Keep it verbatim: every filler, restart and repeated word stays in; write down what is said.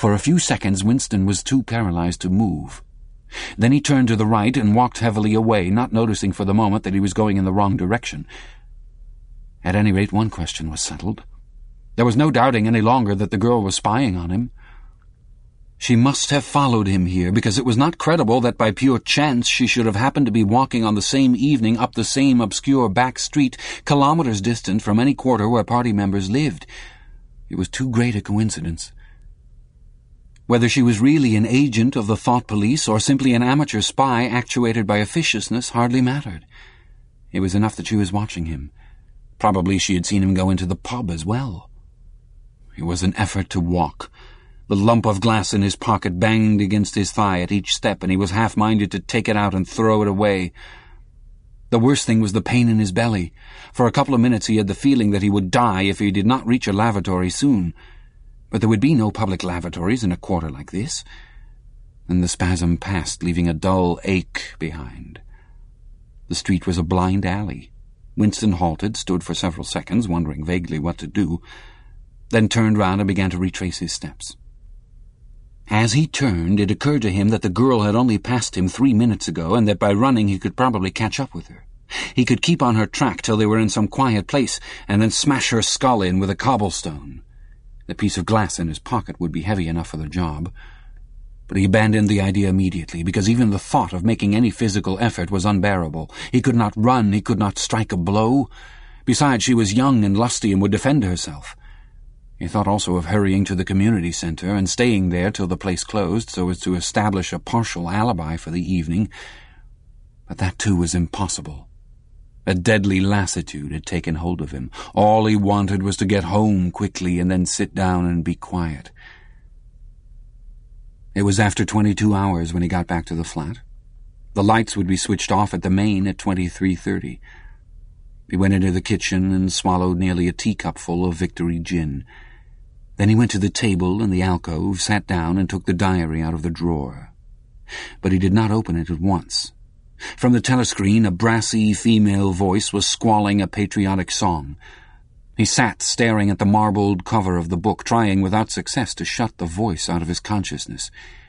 For a few seconds Winston was too paralyzed to move. Then he turned to the right and walked heavily away, not noticing for the moment that he was going in the wrong direction. At any rate, one question was settled. There was no doubting any longer that the girl was spying on him. She must have followed him here, because it was not credible that by pure chance she should have happened to be walking on the same evening up the same obscure back street, kilometers distant from any quarter where party members lived. It was too great a coincidence. Whether she was really an agent of the thought police or simply an amateur spy actuated by officiousness hardly mattered. It was enough that she was watching him. Probably she had seen him go into the pub as well. It was an effort to walk. The lump of glass in his pocket banged against his thigh at each step, and he was half-minded to take it out and throw it away. The worst thing was the pain in his belly. For a couple of minutes he had the feeling that he would die if he did not reach a lavatory soon. But there would be no public lavatories in a quarter like this. Then the spasm passed, leaving a dull ache behind. The street was a blind alley. Winston halted, stood for several seconds, wondering vaguely what to do, then turned round and began to retrace his steps. As he turned, it occurred to him that the girl had only passed him three minutes ago, and that by running he could probably catch up with her. He could keep on her track till they were in some quiet place, and then smash her skull in with a cobblestone. The piece of glass in his pocket would be heavy enough for the job. But he abandoned the idea immediately, because even the thought of making any physical effort was unbearable. He could not run, he could not strike a blow. Besides, she was young and lusty and would defend herself. He thought also of hurrying to the community center and staying there till the place closed so as to establish a partial alibi for the evening. But that too was impossible. A deadly lassitude had taken hold of him. All he wanted was to get home quickly and then sit down and be quiet. It was after twenty-two hours when he got back to the flat. The lights would be switched off at the main at twenty-three thirty. He went into the kitchen and swallowed nearly a teacupful of Victory gin. Then he went to the table in the alcove, sat down, and took the diary out of the drawer. But he did not open it at once. From the telescreen, a brassy female voice was squalling a patriotic song. He sat staring at the marbled cover of the book, trying without success to shut the voice out of his consciousness.